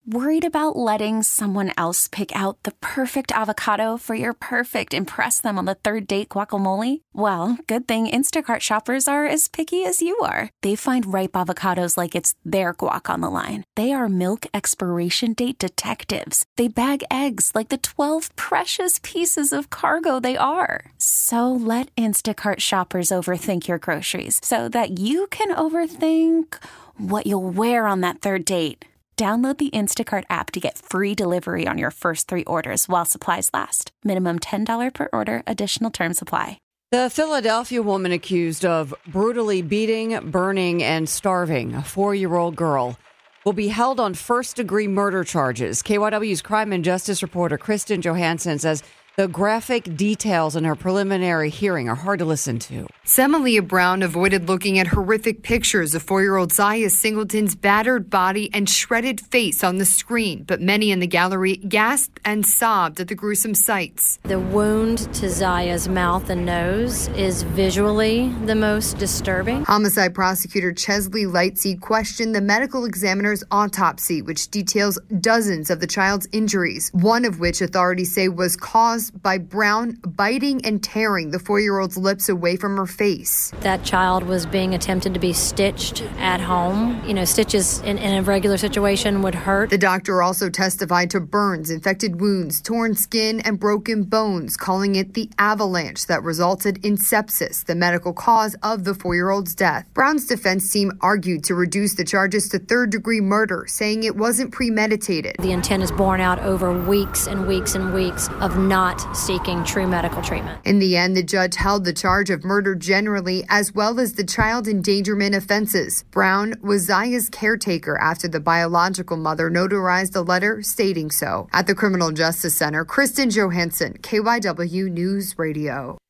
Worried about letting someone else pick out the perfect avocado for your perfect impress them on the third date guacamole? Well, good thing Instacart shoppers are as picky as you are. They find ripe avocados like it's their guac on the line. They are milk expiration date detectives. They bag eggs like the 12 precious pieces of cargo they are. So let Instacart shoppers overthink your groceries so that you can overthink what you'll wear on that third date. Download the Instacart app to get free delivery on your first 3 orders while supplies last. Minimum $10 per order. Additional terms apply. The Philadelphia woman accused of brutally beating, burning, and starving a 4-year-old girl will be held on first-degree murder charges. KYW's crime and justice reporter Kristen Johansson says the graphic details in her preliminary hearing are hard to listen to. Semalia Brown avoided looking at horrific pictures of 4-year-old Zaya Singleton's battered body and shredded face on the screen, but many in the gallery gasped and sobbed at the gruesome sights. The wound to Zaya's mouth and nose is visually the most disturbing. Homicide prosecutor Chesley Lightsey questioned the medical examiner's autopsy, which details dozens of the child's injuries, one of which authorities say was caused by Brown biting and tearing the 4-year-old's lips away from her face. That child was being attempted to be stitched at home. Stitches in a regular situation would hurt. The doctor also testified to burns, infected wounds, torn skin, and broken bones, calling it the avalanche that resulted in sepsis, the medical cause of the 4-year-old's death. Brown's defense team argued to reduce the charges to third-degree murder, saying it wasn't premeditated. The intent is borne out over weeks and weeks and weeks of not seeking true medical treatment. In the end, the judge held the charge of murder generally, as well as the child endangerment offenses. Brown was Zaya's caretaker after the biological mother notarized a letter stating so. At the Criminal Justice Center, Kristen Johansson, KYW News Radio.